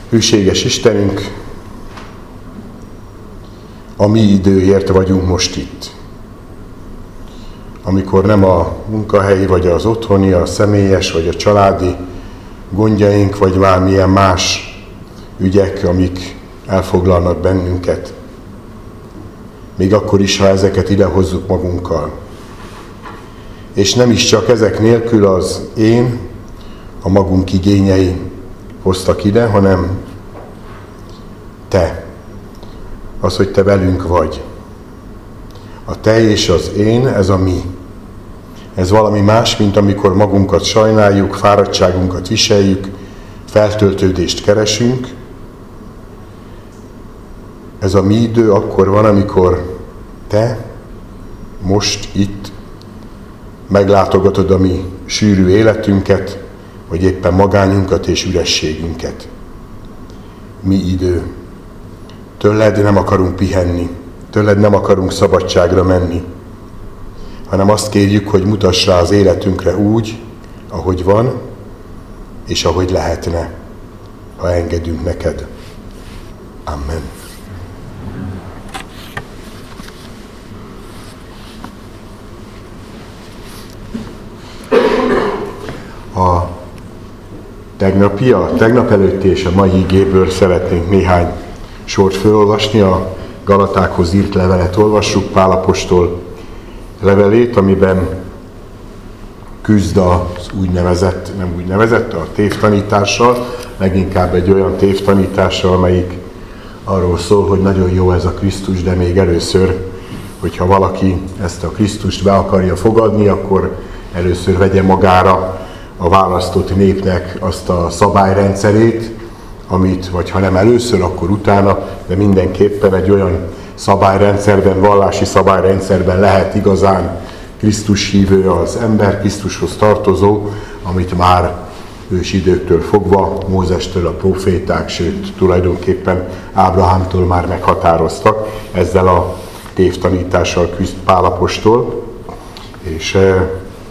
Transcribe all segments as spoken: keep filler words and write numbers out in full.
Hűséges Istenünk, a mi időért vagyunk most itt. Amikor nem a munkahelyi, vagy az otthoni, a személyes, vagy a családi gondjaink, vagy bármilyen más ügyek, amik elfoglalnak bennünket. Még akkor is, ha ezeket idehozzuk magunkkal. És nem is csak ezek nélkül az én, a magunk igényei hoztak ide, hanem te. Az, hogy te velünk vagy. A te és az én, ez a mi. Ez valami más, mint amikor magunkat sajnáljuk, fáradtságunkat viseljük, feltöltődést keresünk. Ez a mi idő akkor van, amikor te most itt meglátogatod a mi sűrű életünket, vagy éppen magányunkat és ürességünket. Mi idő. Tőled nem akarunk pihenni, tőled nem akarunk szabadságra menni, hanem azt kérjük, hogy mutass rá az életünkre úgy, ahogy van, és ahogy lehetne, ha engedünk neked. Amen. A tegnapi, a tegnap előtti és a mai igéből szeretnénk néhány sort felolvasni. A Galatákhoz írt levelet olvassuk, Pál apostol levelét, amiben küzd az úgynevezett, nem úgynevezett, a tévtanítással, leginkább egy olyan tévtanítással, amelyik arról szól, hogy nagyon jó ez a Krisztus, de még először, hogyha valaki ezt a Krisztust be akarja fogadni, akkor először vegye magára a választott népnek azt a szabályrendszerét, amit, vagy ha nem először, akkor utána, de mindenképpen egy olyan szabályrendszerben, vallási szabályrendszerben lehet igazán Krisztus hívő az ember, Krisztushoz tartozó, amit már ősidőktől fogva, Mózestől a proféták, sőt tulajdonképpen Ábrahámtól már meghatároztak. Ezzel a tévtanítással küzd Pál apostol, és e,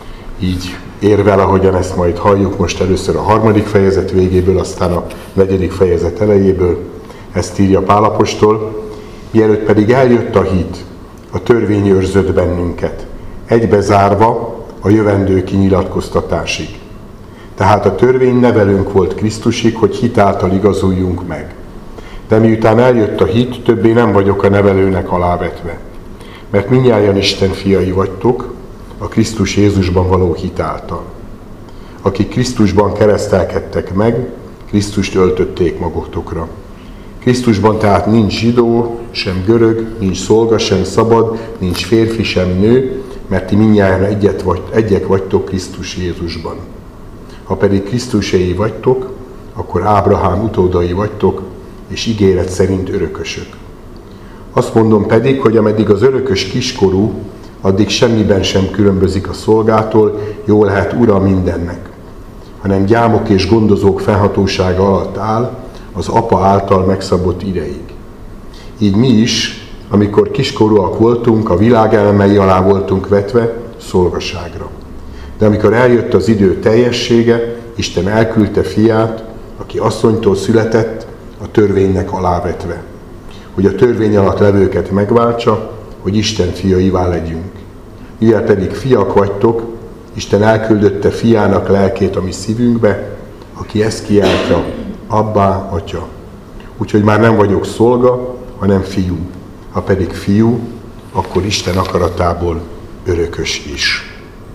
így érvel, ahogyan ezt majd halljuk most először a harmadik fejezet végéből, aztán a negyedik fejezet elejéből, ezt írja Pál apostol. Mielőtt pedig eljött a hit, a törvény őrzött bennünket, egybezárva a jövendő kinyilatkoztatásig. Tehát a törvény nevelőnk volt Krisztusig, hogy hit által igazuljunk meg. De miután eljött a hit, többé nem vagyok a nevelőnek alávetve. Mert mindnyájan Isten fiai vagytok, a Krisztus Jézusban való hit által. Akik Krisztusban keresztelkedtek meg, Krisztust öltötték magotokra. Krisztusban tehát nincs zsidó, sem görög, nincs szolga, sem szabad, nincs férfi, sem nő, mert ti mindnyájan egyet vagy, egyek vagytok Krisztus Jézusban. Ha pedig Krisztuséi vagytok, akkor Ábrahám utódai vagytok, és ígéret szerint örökösök. Azt mondom pedig, hogy ameddig az örökös kiskorú, addig semmiben sem különbözik a szolgától, jó lehet ura mindennek, hanem gyámok és gondozók fennhatósága alatt áll, az apa által megszabott ideig. Így mi is, amikor kiskorúak voltunk, a világ elemei alá voltunk vetve szolgaságra. De amikor eljött az idő teljessége, Isten elküldte fiát, aki asszonytól született, a törvénynek alávetve, hogy a törvény alatt levőket megváltsa, hogy Isten fiaivá legyünk. Mivel pedig fiak vagytok, Isten elküldötte fiának lelkét a mi szívünkbe, aki ezt kiáltja, Abbá, Atya. Úgyhogy már nem vagyok szolga, hanem fiú. Ha pedig fiú, akkor Isten akaratából örökös is.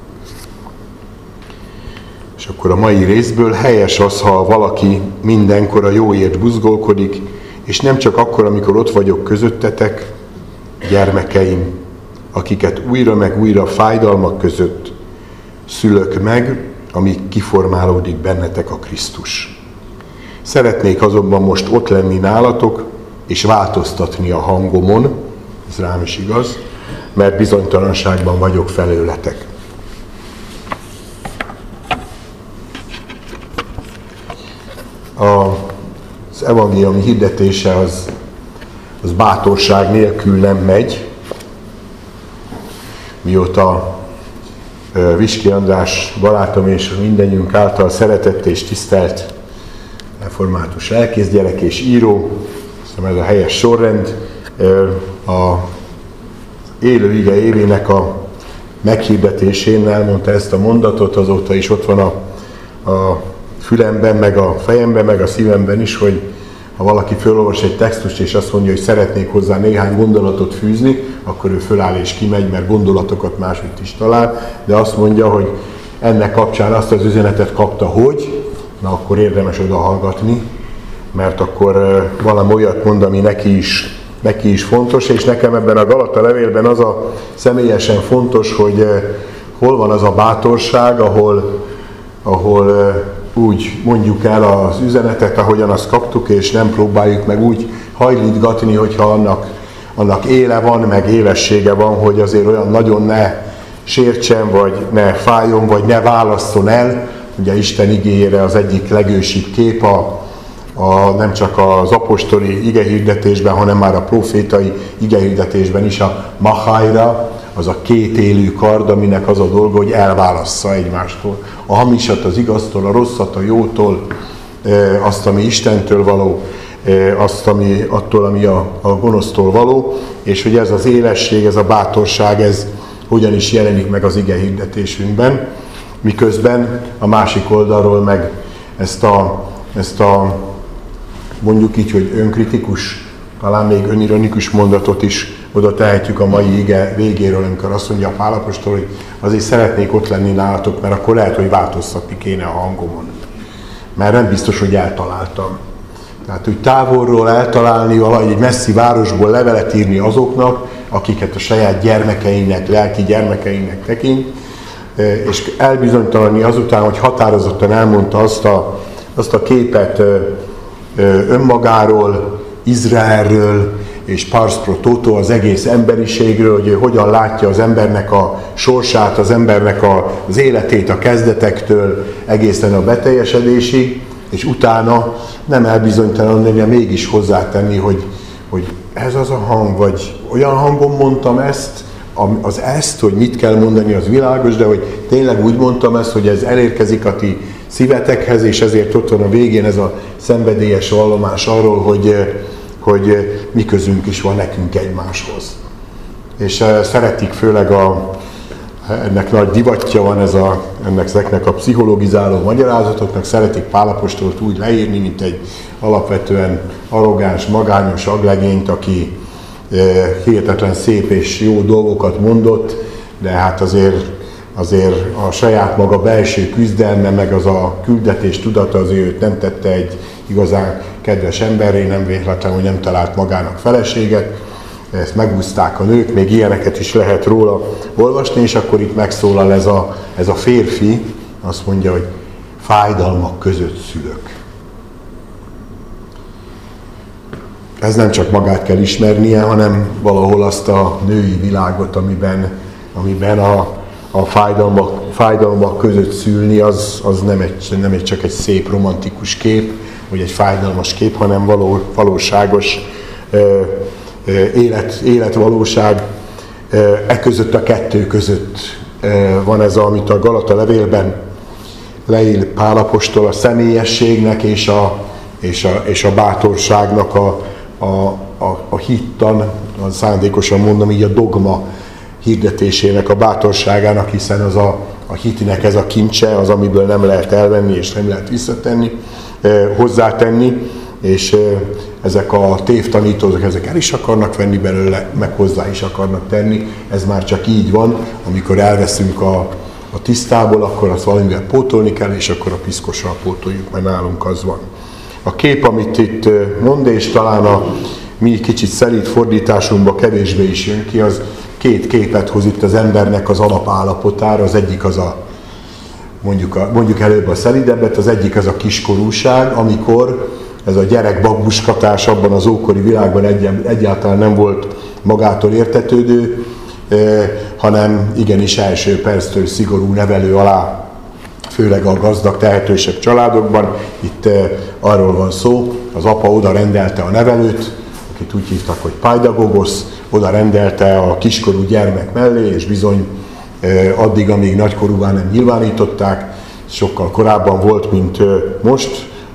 És akkor a mai részből helyes az, ha valaki mindenkor a jóért buzgolkodik, és nem csak akkor, amikor ott vagyok közöttetek, gyermekeim, akiket újra meg újra fájdalmak között szülök meg, amíg kiformálódik bennetek a Krisztus. Szeretnék azonban most ott lenni nálatok, és változtatni a hangomon, ez rám is igaz, mert bizonytalanságban vagyok felőletek. Az evangélium hirdetése az, az bátorság nélkül nem megy. Mióta Viski András barátom és mindennyiunk által szeretett és tisztelt református lelkészgyerek és író, hiszem ez a helyes sorrend, a élő ige évének a meghirdetésén elmondta ezt a mondatot, azóta is ott van a, a fülemben, meg a fejemben, meg a szívemben is, hogy ha valaki fölolvas egy textust, és azt mondja, hogy szeretnék hozzá néhány gondolatot fűzni, akkor ő föláll és kimegy, mert gondolatokat máshogy is talál, de azt mondja, hogy ennek kapcsán azt az üzenetet kapta, hogy, na akkor érdemes oda hallgatni, mert akkor valami olyat mond, ami neki is, neki is fontos, és nekem ebben a Galata levélben az a személyesen fontos, hogy hol van az a bátorság, ahol, ahol úgy mondjuk el az üzenetet, ahogyan azt kaptuk, és nem próbáljuk meg úgy hajlítgatni, hogyha annak, annak éle van, meg élessége van, hogy azért olyan nagyon ne sértsen, vagy ne fájjon, vagy ne válasszon el. Ugye Isten igéjére az egyik legősibb kép a, a, nem csak az apostoli igehirdetésben, hanem már a profétai igehirdetésben is a Mahájra, az a két élő kard, aminek az a dolga, hogy elválassza egymástól. A hamisat az igaztól, a rosszat a jótól, azt, ami Istentől való, azt, ami attól, ami a, a gonosztól való, és hogy ez az élesség, ez a bátorság, ez hogyan is jelenik meg az igehirdetésünkben, miközben a másik oldalról meg ezt a, ezt a mondjuk így, hogy önkritikus, talán még önironikus mondatot is oda tehetjük a mai ige végéről, amikor azt mondja a Pál apostol, hogy azért szeretnék ott lenni nálatok, mert akkor lehet, hogy változtatni kéne a hangomon. Mert nem biztos, hogy eltaláltam. Tehát, hogy távolról eltalálni, valahogy egy messzi városból levelet írni azoknak, akiket a saját gyermekeinek, lelki gyermekeinek tekint, és elbizonytalanni azután, hogy határozottan elmondta azt a, azt a képet önmagáról, Izraelről, és pars pro toto, az egész emberiségről, hogy ő hogyan látja az embernek a sorsát, az embernek a, az életét a kezdetektől egészen a beteljesedésig, és utána nem elbizonytalanodni, de mégis hozzátenni, hogy, hogy ez az a hang, vagy olyan hangon mondtam ezt, az ezt, hogy mit kell mondani, az világos, de hogy tényleg úgy mondtam ezt, hogy ez elérkezik a ti szívetekhez, és ezért ott van a végén ez a szenvedélyes vallomás arról, hogy, hogy mi közünk is van nekünk egymáshoz. És szeretik főleg a, ennek nagy divatja van ez a, ennek, ezeknek a pszichologizáló magyarázatoknak, szeretik Pál apostolt úgy leírni, mint egy alapvetően arrogáns, magányos aglegényt, aki hihetetlen szép és jó dolgokat mondott, de hát azért, azért a saját maga belső küzdelme, meg az a küldetés tudata azért őt nem tette egy igazán kedves emberré, nem véletlenül, hogy nem talált magának feleséget, ezt megúszták a nők, még ilyeneket is lehet róla olvasni, és akkor itt megszólal ez a, ez a férfi, azt mondja, hogy fájdalmak között szülök. Ez nem csak magát kell ismernie, hanem valahol azt a női világot, amiben, amiben a, a fájdalmak, fájdalmak között szülni, az, az nem, egy, nem egy csak egy szép romantikus kép, vagy egy fájdalmas kép, hanem való, valóságos ö, ö, élet, életvalóság. E között, a kettő között van ez, amit a Galata levélben leír Pál apostol, a személyességnek és a, és a, és a bátorságnak a, a, a, a hittan, szándékosan mondom így, a dogma hirdetésének, a bátorságának, hiszen az a, a hitnek ez a kincse, az, amiből nem lehet elvenni és nem lehet visszatenni, hozzátenni, és ezek a tévtanítók, ezek el is akarnak venni belőle, meg hozzá is akarnak tenni. Ez már csak így van, amikor elveszünk a, a tisztából, akkor azt valamivel pótolni kell, és akkor a piszkossal pótoljuk, mert nálunk az van. A kép, amit itt mond, és talán a mi kicsit szelíd fordításunkban kevésbé is jön ki, az két képet hoz itt az embernek az alapállapotára. Az egyik az a, mondjuk, a, mondjuk előbb a szelidebbet, az egyik az a kiskorúság, amikor ez a gyerek babuskatás abban az ókori világban egy, egyáltalán nem volt magától értetődő, eh, hanem igenis első perctől szigorú nevelő alá, főleg a gazdag, tehetősebb családokban. Itt eh, arról van szó, az apa oda rendelte a nevelőt, akit úgy hívtak, hogy pajdagogosz, oda rendelte a kiskorú gyermek mellé, és bizony eh, addig, amíg nagykorúvá nem nyilvánították, sokkal korábban volt, mint eh, most,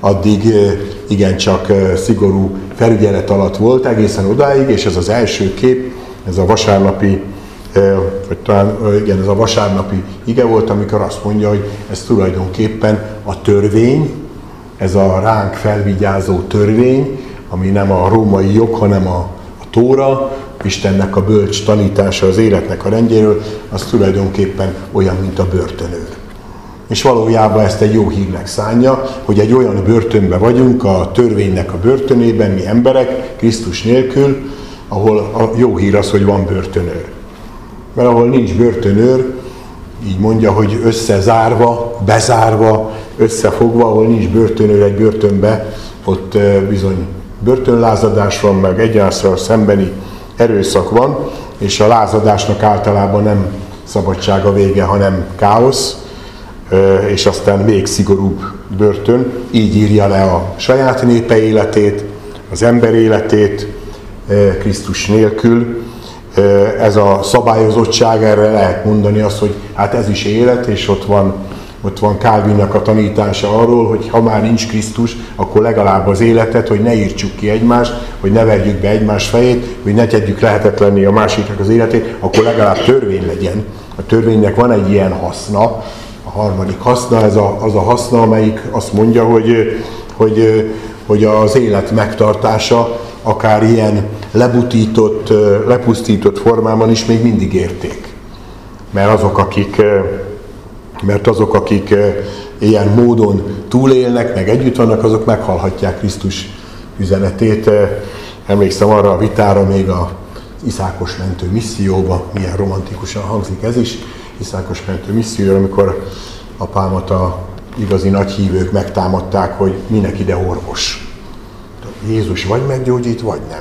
addig igencsak szigorú felügyelet alatt volt egészen odáig, és ez az első kép, ez a vasárnapi, vagy talán igen, ez a vasárnapi ige volt, amikor azt mondja, hogy ez tulajdonképpen a törvény, ez a ránk felvigyázó törvény, ami nem a római jog, hanem a, a Tóra, Istennek a bölcs tanítása az életnek a rendjéről, az tulajdonképpen olyan, mint a börtönőr. És valójában ezt egy jó hírnek szánja, hogy egy olyan börtönben vagyunk, a törvénynek a börtönében, mi emberek, Krisztus nélkül, ahol a jó hír az, hogy van börtönőr. Mert ahol nincs börtönőr, így mondja, hogy összezárva, bezárva, összefogva, ahol nincs börtönőr egy börtönbe, ott bizony börtönlázadás van, meg egymással szembeni erőszak van, és a lázadásnak általában nem szabadság a vége, hanem káosz, és aztán még szigorúbb börtön. Így írja le a saját népe életét, az ember életét Krisztus nélkül. Ez a szabályozottság, erre lehet mondani azt, hogy hát ez is élet, és ott van, ott van Calvinnak a tanítása arról, hogy ha már nincs Krisztus, akkor legalább az életet, hogy ne írtsuk ki egymást, hogy ne verjük be egymás fejét, hogy ne tegyük lehetetlenné a másiknak az életét, akkor legalább törvény legyen. A törvénynek van egy ilyen haszna, a harmadik haszna, ez a, az a haszna, amelyik azt mondja, hogy, hogy, hogy az élet megtartása akár ilyen lebutított, lepusztított formában is még mindig érték. Mert azok, akik, mert azok, akik ilyen módon túlélnek, meg együtt vannak, azok meghalhatják Krisztus üzenetét. Emlékszem arra a vitára még az Iszákos mentő misszióba, milyen romantikusan hangzik ez is, Iszákos mentő misszióra, amikor apámat a igazi nagyhívők megtámadták, hogy minek ide orvos. Jézus vagy meggyógyít, vagy nem.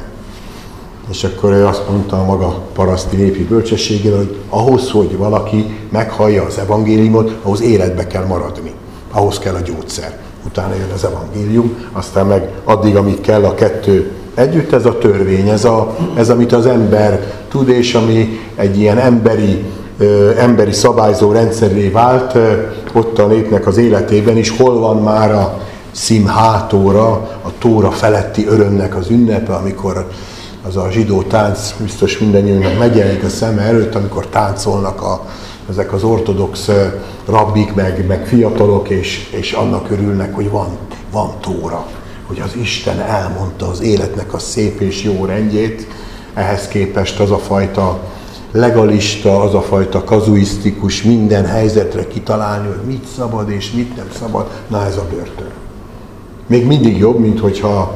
És akkor ő azt mondta a maga paraszti népi bölcsességével, hogy ahhoz, hogy valaki meghallja az evangéliumot, ahhoz életbe kell maradni. Ahhoz kell a gyógyszer. Utána jön az evangélium, aztán meg addig, amíg kell a kettő együtt, ez a törvény, ez, a, ez amit az ember tud, és ami egy ilyen emberi, ö, emberi szabályzó rendszerré vált ö, ott a népnek az életében is. Hol van már a szimhátóra, a tóra feletti örömnek az ünnepe, amikor az a zsidó tánc biztos mindannyiunknak megjelenik a szeme előtt, amikor táncolnak a, ezek az ortodox rabbik, meg, meg fiatalok, és, és annak örülnek, hogy van, van tóra, hogy az Isten elmondta az életnek a szép és jó rendjét. Ehhez képest az a fajta legalista, az a fajta kazuisztikus, minden helyzetre kitalálni, hogy mit szabad és mit nem szabad, na ez a börtön. Még mindig jobb, mint hogyha,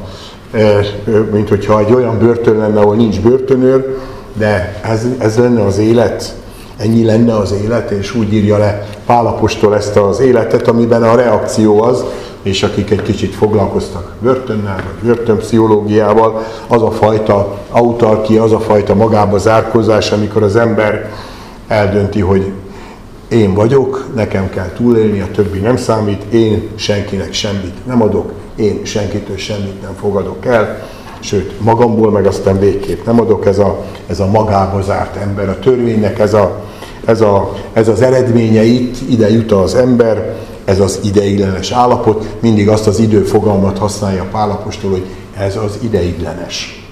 mint hogyha egy olyan börtön lenne, ahol nincs börtönőr, de ez, ez lenne az élet, ennyi lenne az élet, és úgy írja le Pál apostol ezt az életet, amiben a reakció az, és akik egy kicsit foglalkoztak börtönnel, vagy börtönpszichológiával, az a fajta autarkia, az a fajta magába zárkózás, amikor az ember eldönti, hogy én vagyok, nekem kell túlélni, a többi nem számít, én senkinek semmit nem adok, én senkitől semmit nem fogadok el, sőt, magamból meg aztán végképp nem adok, ez a, ez a magába zárt ember. A törvénynek ez, a, ez, a, ez az eredménye itt, ide jut az ember, ez az ideiglenes állapot, mindig azt az időfogalmat használja Pál apostol, hogy ez az ideiglenes.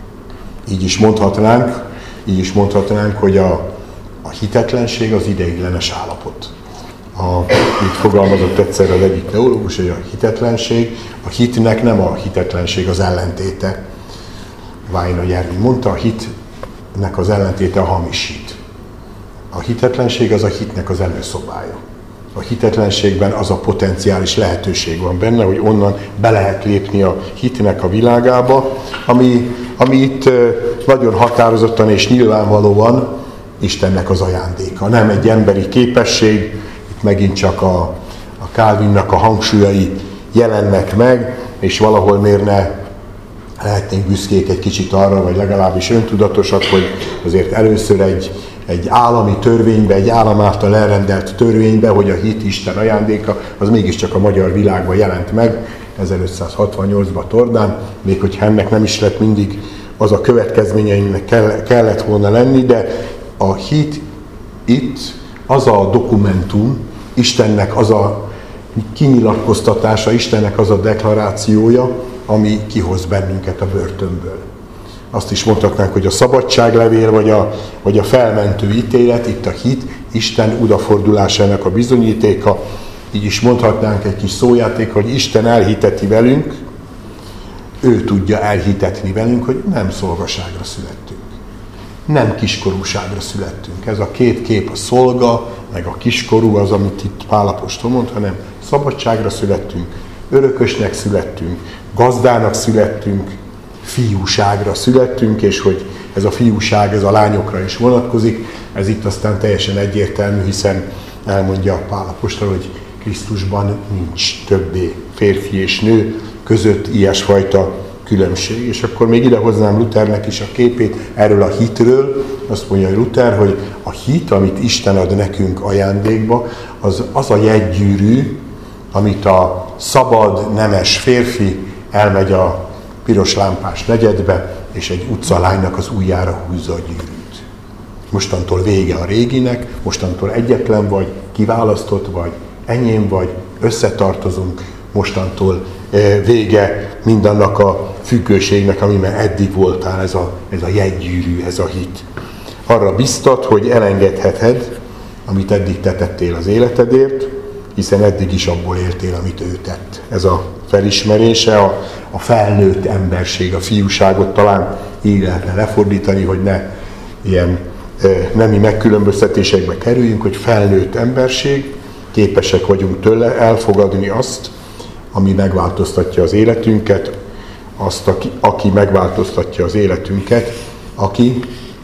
Így is mondhatnánk, így is mondhatnánk, hogy a, a hitetlenség az ideiglenes állapot. A, így fogalmazott egyszer az egyik teológus, hogy a hitetlenség, a hitnek nem a hitetlenség az ellentéte. Vajna Jervi mondta, a hitnek az ellentéte a hamis hit. A hitetlenség az a hitnek az előszobája. A hitetlenségben az a potenciális lehetőség van benne, hogy onnan be lehet lépni a hitnek a világába, ami, ami itt nagyon határozottan és nyilvánvalóan Istennek az ajándéka. Nem egy emberi képesség, itt megint csak a, a Calvinnak a hangsúlyai jelennek meg, és valahol miért ne lehetnénk büszkék egy kicsit arra, vagy legalábbis öntudatosak, hogy azért először egy, egy állami törvénybe, egy állam által elrendelt törvénybe, hogy a hit Isten ajándéka, az mégiscsak a magyar világban jelent meg, ezerötszázhatvannyolcban Tordán, még hogyha ennek nem is lett mindig az a következményeinek kellett volna lenni, de a hit itt az a dokumentum, Istennek az a kinyilatkoztatása, Istennek az a deklarációja, ami kihoz bennünket a börtönből. Azt is mondhatnánk, hogy a szabadságlevél, vagy a, vagy a felmentő ítélet, itt a hit, Isten odafordulásának a bizonyítéka. Így is mondhatnánk egy kis szójáték, hogy Isten elhiteti velünk, ő tudja elhitetni velünk, hogy nem szolgaságra születtünk. Nem kiskorúságra születtünk. Ez a két kép, a szolga, meg a kiskorú, az, amit itt Pál apostol mond, hanem szabadságra születtünk, örökösnek születtünk, gazdának születtünk, fiúságra születtünk, és hogy ez a fiúság, ez a lányokra is vonatkozik. Ez itt aztán teljesen egyértelmű, hiszen elmondja Pál apostol, hogy Krisztusban nincs többé férfi és nő között ilyesfajta különbség. És akkor még idehoznám Luthernek is a képét erről a hitről. Azt mondja Luther, hogy a hit, amit Isten ad nekünk ajándékba, az az a jegygyűrű, amit a szabad, nemes férfi elmegy a piros lámpás negyedbe, és egy utcalánynak az ujjára húzza a gyűrűt. Mostantól vége a réginek, mostantól egyetlen vagy, kiválasztott vagy, enyém vagy, összetartozunk, mostantól vége mindannak a függőségnek, amiben eddig voltál, ez a, ez a jegygyűrű, ez a hit. Arra biztat, hogy elengedheted, amit eddig te tettél az életedért, hiszen eddig is abból éltél, amit ő tett. Ez a felismerése, a, a felnőtt emberség, a fiúságot talán így lehetne lefordítani, hogy ne ilyen e, nemi megkülönböztetésekbe kerüljünk, hogy felnőtt emberség, képesek vagyunk tőle elfogadni azt, ami megváltoztatja az életünket, azt, aki, aki megváltoztatja az életünket, aki,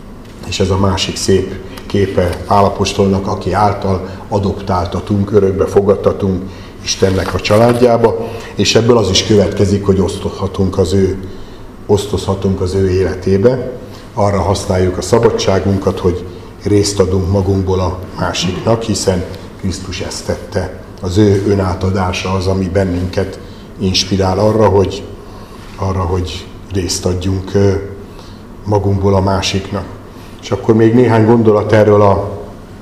és ez a másik szép képe Pál apostolnak, aki által adoptáltatunk, örökbe fogadtatunk Istennek a családjába, és ebből az is következik, hogy osztozhatunk az ő, osztozhatunk az ő életébe. Arra használjuk a szabadságunkat, hogy részt adunk magunkból a másiknak, hiszen Krisztus ezt tette. Az ő önátadása az, ami bennünket inspirál arra, hogy, arra, hogy részt adjunk magunkból a másiknak. És akkor még néhány gondolat erről a,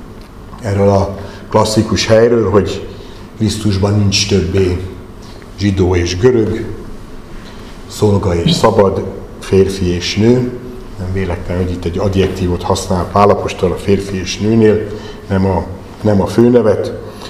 erről a klasszikus helyről, hogy Krisztusban nincs többé zsidó és görög, szolga és szabad, férfi és nő. Nem véletlen, hogy itt egy adjektívot használ Pál apostol a férfi és nőnél, nem a, nem a főnevet.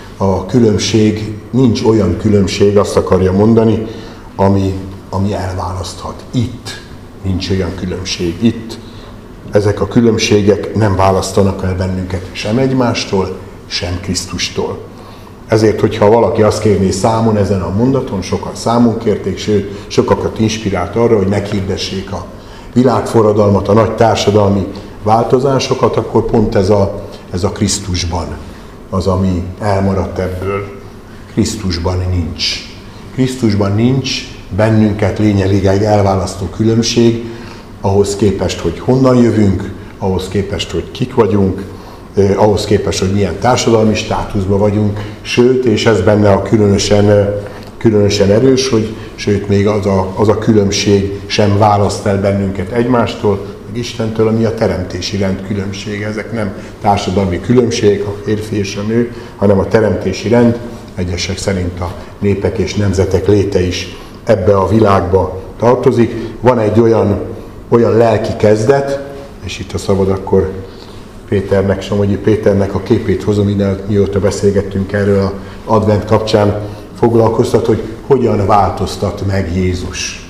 A különbség, nincs olyan különbség, azt akarja mondani, ami, ami elválaszthat. Itt nincs olyan különbség. Itt ezek a különbségek nem választanak el bennünket sem egymástól, sem Krisztustól. Ezért, hogyha valaki azt kérné számon ezen a mondaton, sokan számon kérték, sőt, sokakat inspirált arra, hogy meghirdessék a világforradalmat, a nagy társadalmi változásokat, akkor pont ez a, ez a Krisztusban az, ami elmaradt ebből. Krisztusban nincs. Krisztusban nincs bennünket lényegileg elválasztó különbség, ahhoz képest, hogy honnan jövünk, ahhoz képest, hogy kik vagyunk, eh, ahhoz képest, hogy milyen társadalmi státuszban vagyunk, sőt, és ez benne a különösen, különösen erős, hogy sőt, még az a, az a különbség sem választ el bennünket egymástól, meg Istentől, ami a teremtési rend különbsége. Ezek nem társadalmi különbség, a férfi és a nő, hanem a teremtési rend, egyesek szerint a népek és nemzetek léte is ebbe a világba tartozik. Van egy olyan, olyan lelki kezdet, és itt a szabad akkor Péternek, Somogyi Péternek a képét hozom, innen, mióta beszélgettünk erről az advent kapcsán, foglalkoztat, hogy hogyan változtat meg Jézus.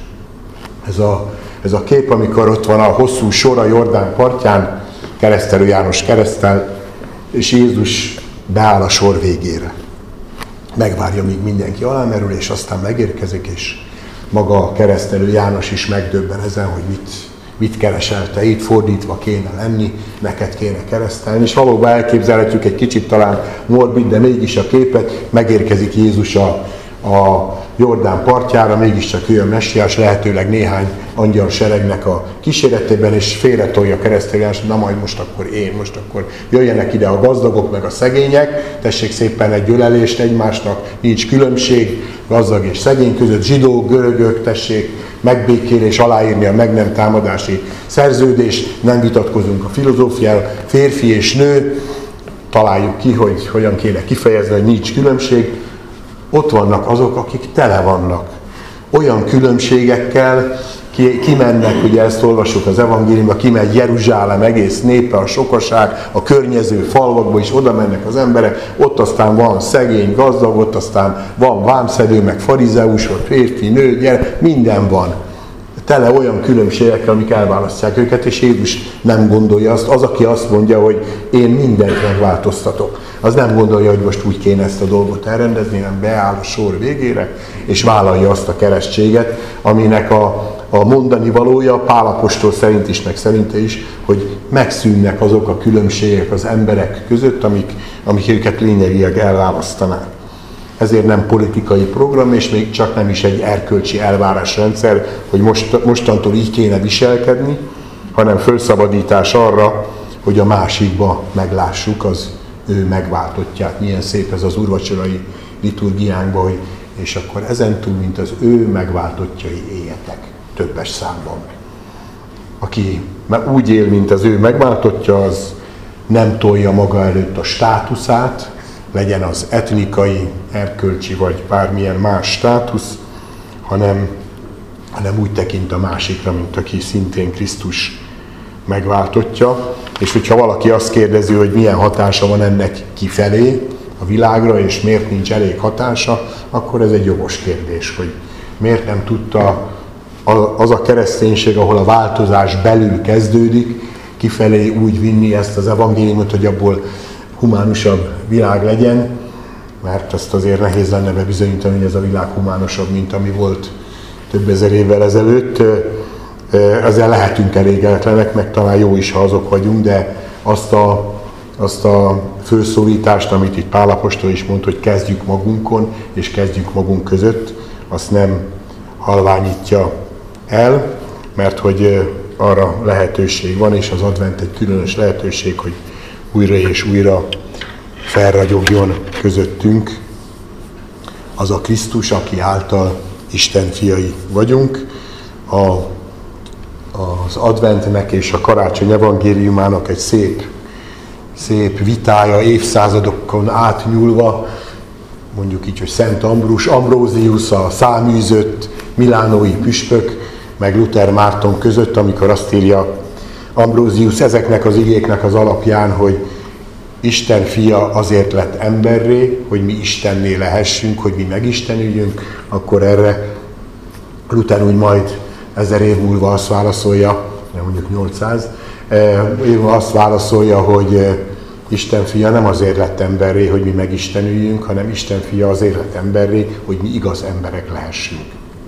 Ez a, ez a kép, amikor ott van a hosszú sor a Jordán partján, Keresztelő János keresztel, és Jézus beáll a sor végére. Megvárja, míg mindenki alámerül, és aztán megérkezik, és maga a Keresztelő János is megdöbben ezen, hogy mit, mit keresel te itt, fordítva kéne lenni, neked kéne keresztelni, és valóban elképzelhetjük egy kicsit talán morbid, de mégis a képet, megérkezik Jézus a, a Jordán partjára, mégiscsak ő a messiás, lehetőleg néhány angyal seregnek a kíséretében, és félretolja Keresztelő János, na majd most akkor én, most akkor jöjjenek ide a gazdagok, meg a szegények, tessék szépen egy ölelést egymásnak, nincs különbség, gazdag és szegény között, zsidók, görögök, tessék megbékélés, aláírni a meg nem támadási szerződést, nem vitatkozunk a filozófiáról, férfi és nő, találjuk ki, hogy hogyan kéne kifejezni, hogy nincs különbség. ott vannak azok, akik tele vannak olyan különbségekkel, ki, kimennek, ugye ezt olvassuk az evangéliumban, kimegy Jeruzsálem egész népe, a sokaság, a környező falvakba is oda mennek az emberek, ott aztán van szegény, gazdag, ott aztán van vámszedő, meg farizeus, ott férfi, nő, gyerek, minden van. Tele olyan különbségekkel, amik elválasztják őket, és Jézus nem gondolja azt. Az, aki azt mondja, hogy én mindent megváltoztatok, az nem gondolja, hogy most úgy kéne ezt a dolgot elrendezni, hanem beáll a sor végére, és vállalja azt a keresztséget, aminek a, a mondani valója Pál apostol szerint is, meg szerinte is, hogy megszűnnek azok a különbségek az emberek között, amik, amik őket lényegileg elválasztanák. Ezért nem politikai program, és még csak nem is egy erkölcsi elvárásrendszer, hogy most, mostantól így kéne viselkedni, hanem felszabadítás arra, hogy a másikba meglássuk az ő megváltottját. Milyen szép ez az úrvacsorai liturgiánkban, hogy és akkor ezentúl, mint az ő megváltottjai éljetek többes számban. Aki úgy él, mint az ő megváltottja, az nem tolja maga előtt a státuszát, legyen az etnikai, erkölcsi vagy bármilyen más státusz, hanem, hanem úgy tekint a másikra, mint aki szintén Krisztus megváltottja. És hogyha valaki azt kérdezi, hogy milyen hatása van ennek kifelé a világra, és miért nincs elég hatása, akkor ez egy jogos kérdés, hogy miért nem tudta az a kereszténység, ahol a változás belül kezdődik, kifelé úgy vinni ezt az evangéliumot, hogy abból humánusabb világ legyen, mert azt azért nehéz lenne bebizonyítani, hogy ez a világ humánusabb, mint ami volt több ezer évvel ezelőtt. Ezzel lehetünk elégedetlenek, meg talán jó is, ha azok vagyunk, de azt a, azt a fölszólítást, amit itt Pál apostol is mondta, hogy kezdjük magunkon, és kezdjük magunk között, azt nem halványítja el, mert hogy arra lehetőség van, és az advent egy különös lehetőség, hogy újra és újra felragyogjon közöttünk az a Krisztus, aki által Isten fiai vagyunk. A, az adventnek és a karácsony evangéliumának egy szép, szép vitája, évszázadokon átnyúlva, mondjuk így, hogy Szent Ambrus, Ambrózius, a száműzött milánói püspök, meg Luther Márton között, amikor azt írja Ambrózius ezeknek az igéknek az alapján, hogy Isten fia azért lett emberré, hogy mi Istenné lehessünk, hogy mi megistenüljünk, akkor erre Luther úgy majd ezer év múlva azt válaszolja, nem mondjuk nyolcszáz, év azt válaszolja, hogy Isten fia nem azért lett emberré, hogy mi megistenüljünk, hanem Isten fia azért lett emberré, hogy mi igaz emberek lehessünk.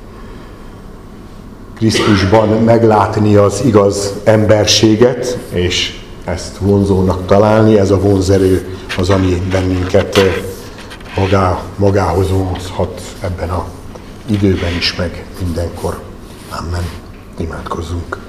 Krisztusban meglátni az igaz emberséget, és ezt vonzónak találni, ez a vonzerő az, ami bennünket magá, magához vonzhat ebben az időben is, meg mindenkor. Amen. Imádkozzunk.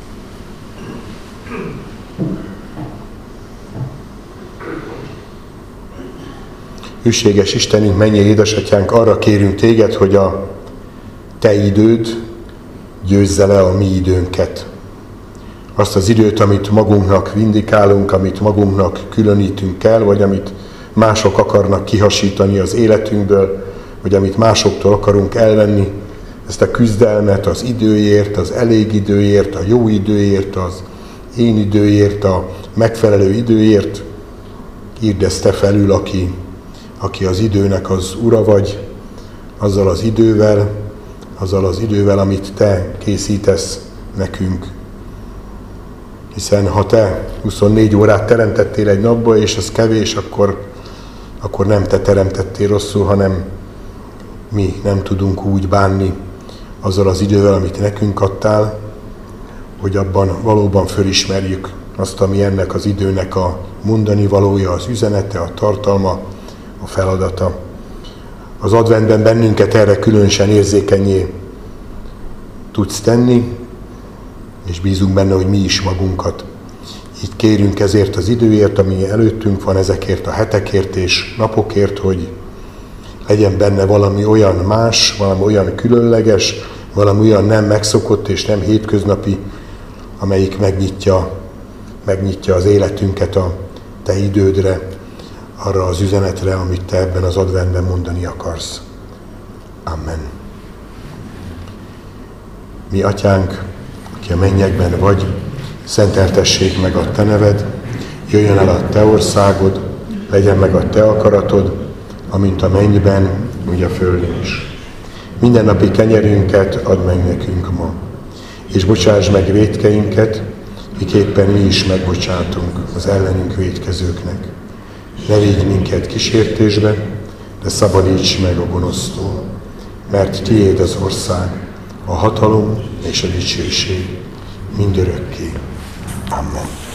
Hűséges Istenünk, mennyei édesatyánk, arra kérünk téged, hogy a te időd győzze le a mi időnket. Azt az időt, amit magunknak vindikálunk, amit magunknak különítünk el, vagy amit mások akarnak kihasítani az életünkből, vagy amit másoktól akarunk elvenni, ezt a küzdelmet az időért, az elég időért, a jó időért, az én időért, a megfelelő időért, írd ezt te felül, aki, aki az időnek az ura vagy, azzal az idővel, azzal az idővel, amit te készítesz nekünk. Hiszen ha te huszonnégy órát teremtettél egy napba, és az kevés, akkor, akkor nem te teremtettél rosszul, hanem mi nem tudunk úgy bánni azzal az idővel, amit nekünk adtál, hogy abban valóban fölismerjük azt, ami ennek az időnek a mondani valója, az üzenete, a tartalma, a feladata. Az adventben bennünket erre különösen érzékenyé tudsz tenni, és bízunk benne, hogy mi is magunkat. Így kérünk ezért az időért, ami előttünk van, ezekért a hetekért és napokért, hogy legyen benne valami olyan más, valami olyan különleges, valami olyan nem megszokott és nem hétköznapi, amelyik megnyitja, megnyitja az életünket a te idődre, arra az üzenetre, amit te ebben az adventben mondani akarsz. Amen. Mi atyánk, aki a mennyekben vagy, szenteltessék meg a te neved, jöjjön el a te országod, legyen meg a te akaratod, amint a mennyben, úgy a földön is. Mindennapi kenyerünket add meg nekünk ma, és bocsáss meg vétkeinket, miképpen mi is megbocsátunk az ellenünk vétkezőknek. Ne vigy minket kísértésbe, de szabadíts meg a gonosztól, mert tiéd az ország, a hatalom és a dicsőség mindörökké. Amen.